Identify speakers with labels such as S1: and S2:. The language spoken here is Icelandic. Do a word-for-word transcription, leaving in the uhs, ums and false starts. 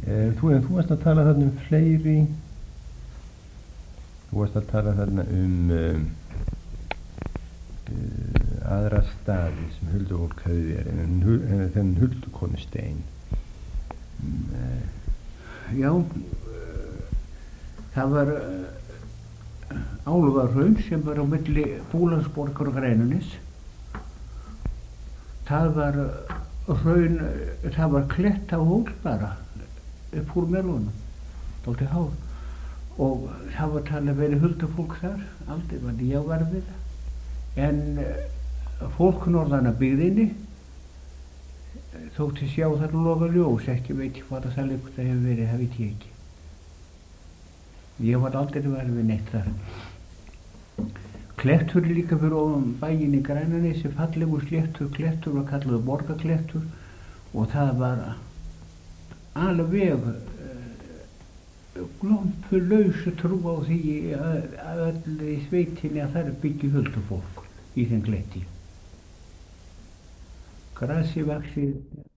S1: Eh, þú, en þú varst að tala þarna um fleiri, þú varst að tala þarna um um, uh, aðra staði sem huldufólk hefði verið, en hul, þennan huldukonustein. Um, uh,
S2: Já, uh, það var uh, Álfahraun sem var á milli Búlandsborgar og Grænunes. Það var uh, hraun, uh, það var klett á hól bara upp úr melunum, dálítið hár. Og það var talið að vera huldufólk þar, aldrei var ég á verfið. En uh, fólk norðan að byggðinni þótti sjá þar loga ljós, ekki veit ég hvað það líkt það hefur verið, það veit ég ekki. Ég var aldrei verið neitt þar. Klettur er líka fyrir ofan bæinn í Grænanesi, fallegur sléttur, klettur var kallaður Borgarklettur og það var alveg uh, glompulaus trú á því að, að öll í sveitinni að það er byggju huldufólk í þeim kletti. Grasi vaxið